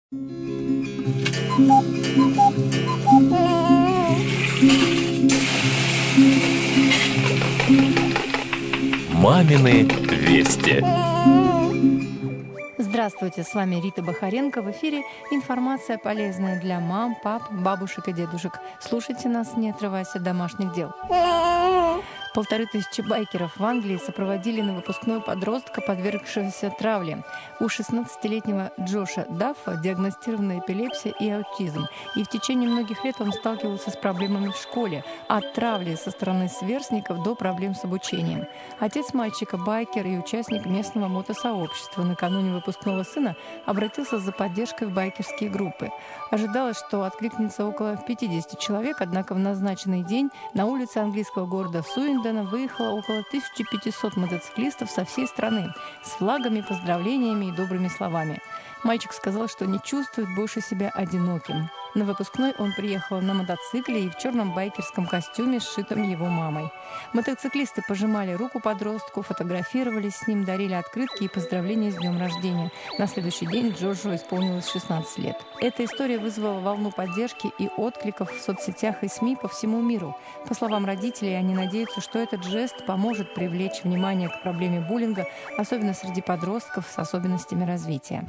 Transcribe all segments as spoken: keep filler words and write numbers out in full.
Мамины вести. Здравствуйте, с вами Рита Бахаренко. В эфире информация полезная для мам, пап, бабушек и дедушек. Слушайте нас, не отрываясь от домашних дел. Полторы тысячи байкеров в Англии сопроводили на выпускной подростка, подвергшегося травле. У шестнадцатилетнего Джоша Даффа диагностирована эпилепсия и аутизм. И в течение многих лет он сталкивался с проблемами в школе. От травли со стороны сверстников до проблем с обучением. Отец мальчика, байкер и участник местного мотосообщества, накануне выпускного сына обратился за поддержкой в байкерские группы. Ожидалось, что откликнется около пятьдесят человек, однако в назначенный день на улице английского города Суиндона выехало около тысячи пятисот мотоциклистов со всей страны с флагами, поздравлениями и добрыми словами. Мальчик сказал, что не чувствует больше себя одиноким. На выпускной он приехал на мотоцикле и в черном байкерском костюме, сшитом его мамой. Мотоциклисты пожимали руку подростку, фотографировались с ним, дарили открытки и поздравления с днем рождения. На следующий день Джорджу исполнилось шестнадцать лет. Эта история вызвала волну поддержки и откликов в соцсетях и СМИ по всему миру. По словам родителей, они надеются, что этот жест поможет привлечь внимание к проблеме буллинга, особенно среди подростков с особенностями развития.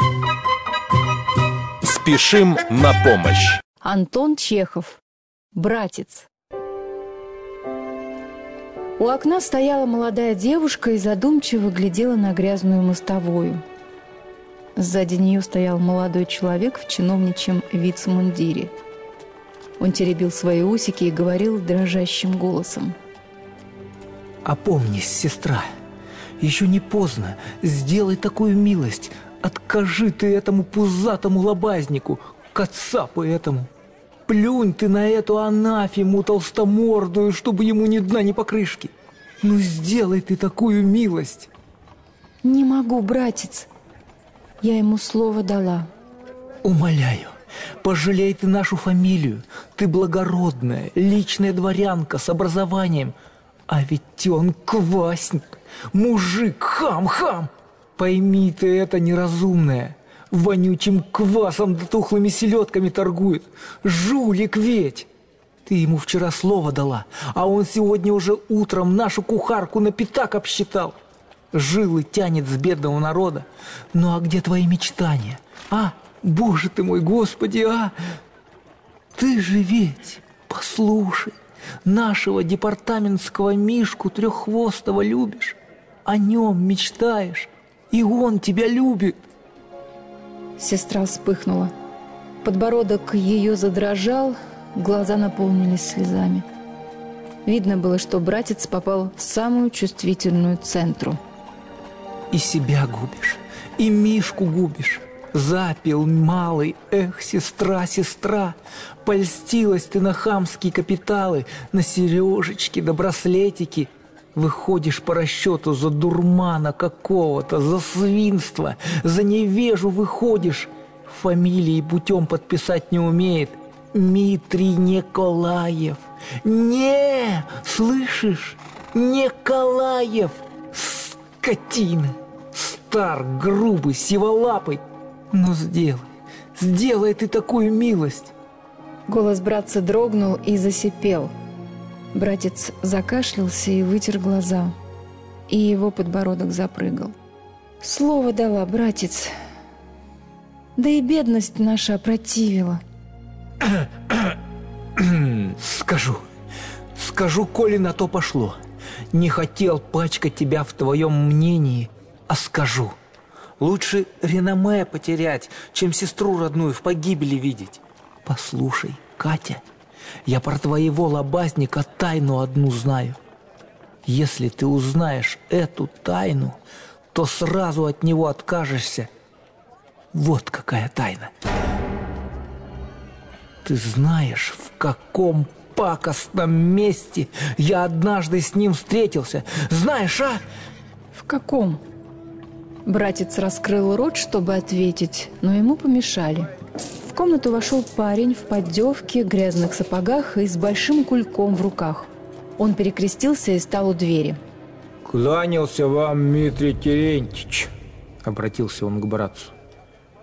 Спешим на помощь. Антон Чехов. Братец. У окна стояла молодая девушка и задумчиво глядела на грязную мостовую. Сзади нее стоял молодой человек в чиновничьем вицмундире. Он теребил свои усики и говорил дрожащим голосом: «Опомнись, сестра, еще не поздно, сделай такую милость. Откажи ты этому пузатому лобазнику, кацапу этому. Плюнь ты на эту анафему толстомордую, чтобы ему ни дна, ни покрышки. Ну сделай ты такую милость». «Не могу, братец. Я ему слово дала». «Умоляю, пожалей ты нашу фамилию. Ты благородная, личная дворянка с образованием. А ведь он квасник, мужик, хам-хам. Пойми ты это, неразумное. Вонючим квасом да тухлыми селедками торгует. Жулик ведь! Ты ему вчера слово дала, а он сегодня уже утром нашу кухарку на пятак обсчитал. Жилы тянет с бедного народа. Ну а где твои мечтания? А, боже ты мой, Господи, а! Ты же ведь, послушай, нашего департаментского Мишку Треххвостого любишь, о нем мечтаешь, и он тебя любит». Сестра вспыхнула. Подбородок ее задрожал, глаза наполнились слезами. Видно было, что братец попал в самую чувствительную центру. «И себя губишь, и Мишку губишь. Запил малый, эх, сестра, сестра, польстилась ты на хамские капиталы, на сережечки да браслетики. Выходишь по расчету за дурмана какого-то, за свинство, за невежу выходишь. Фамилии путем подписать не умеет. Митрий Николаев. Не, слышишь? Николаев. Скотина. Стар, грубый, сиволапый. Ну сделай, сделай ты такую милость». Голос братца дрогнул и засипел. Братец закашлялся и вытер глаза, и его подбородок запрыгал. «Слово дала, братец. Да и бедность наша опротивила». «Скажу, скажу, коли на то пошло. Не хотел пачкать тебя в твоем мнении, а скажу. Лучше реноме потерять, чем сестру родную в погибели видеть. Послушай, Катя, я про твоего лобазника тайну одну знаю. Если ты узнаешь эту тайну, то сразу от него откажешься. Вот какая тайна. Ты знаешь, в каком пакостном месте я однажды с ним встретился? Знаешь, а?» «В каком?» Братец раскрыл рот, чтобы ответить, но ему помешали. В комнату вошел парень в поддевке, грязных сапогах и с большим кульком в руках. Он перекрестился и стал у двери. «Кланялся вам, Дмитрий Терентьевич», — обратился он к братцу.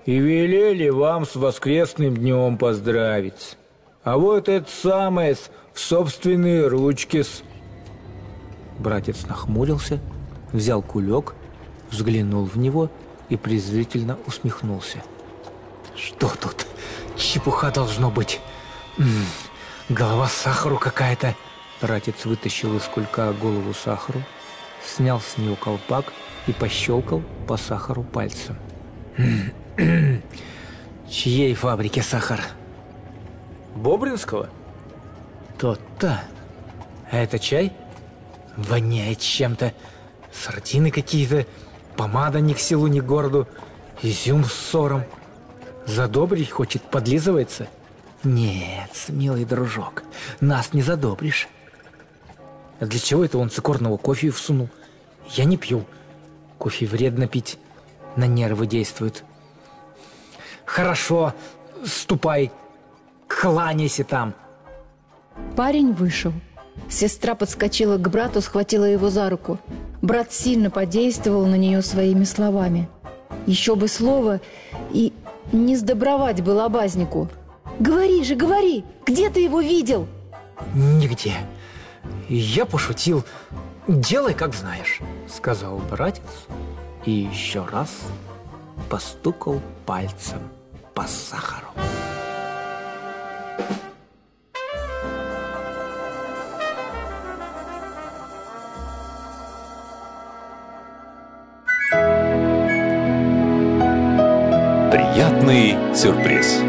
и велели вам с воскресным днем поздравить. А вот это самое в собственные ручки-с». Братец нахмурился, взял кулек, взглянул в него и презрительно усмехнулся. «Что тут? Чепуха должно быть. М-м, голова сахару какая-то». Братец вытащил из кулька голову сахару, снял с нее колпак и пощелкал по сахару пальцем. «М-м-м, чьей фабрики сахар?» «Бобринского?» «Тот-то. А это чай? Воняет чем-то. Сардины какие-то, помада ни к селу, ни к городу, изюм с сором. Задобрить хочет, подлизывается? Нет, милый дружок, нас не задобришь». «А для чего это он цикорного кофе всунул? Я не пью. Кофе вредно пить, на нервы действует». «Хорошо, ступай, кланяйся там». Парень вышел. Сестра подскочила к брату, схватила его за руку. Брат сильно подействовал на нее своими словами. Еще бы слово, и не сдобровать было лобазнику. «Говори же, говори! Где ты его видел?» «Нигде. Я пошутил. Делай, как знаешь», — сказал братец и еще раз постукал пальцем по сахару. Приятный сюрприз.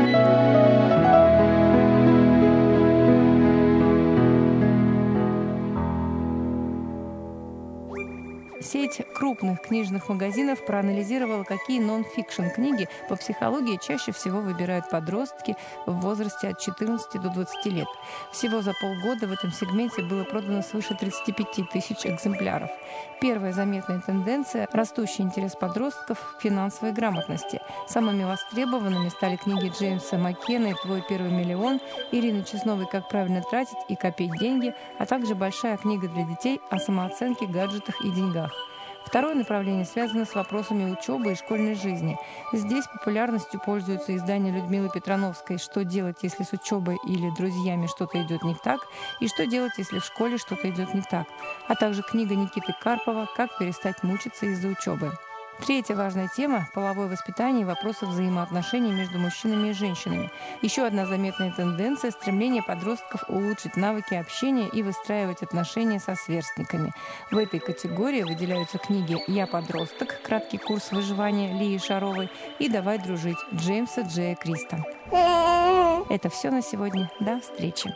Сеть крупных книжных магазинов проанализировала, какие нон-фикшн книги по психологии чаще всего выбирают подростки в возрасте от четырнадцати до двадцати лет. Всего за полгода в этом сегменте было продано свыше тридцати пяти тысяч экземпляров. Первая заметная тенденция – растущий интерес подростков к финансовой грамотности. Самыми востребованными стали книги Джеймса Маккена «Твой первый миллион», Ирины Чесновой «Как правильно тратить и копить деньги», а также большая книга для детей о самооценке, гаджетах и деньгах. Второе направление связано с вопросами учебы и школьной жизни. Здесь популярностью пользуются издания Людмилы Петрановской «Что делать, если с учебой или друзьями что-то идет не так?» и «Что делать, если в школе что-то идет не так?», а также книга Никиты Карпова «Как перестать мучиться из-за учебы». Третья важная тема – половое воспитание и вопросы взаимоотношений между мужчинами и женщинами. Еще одна заметная тенденция – стремление подростков улучшить навыки общения и выстраивать отношения со сверстниками. В этой категории выделяются книги «Я подросток. Краткий курс выживания» Лии Шаровой и «Давай дружить» Джеймса Джея Криста. Это все на сегодня. До встречи.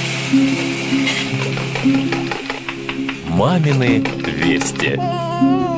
«Мамины вести».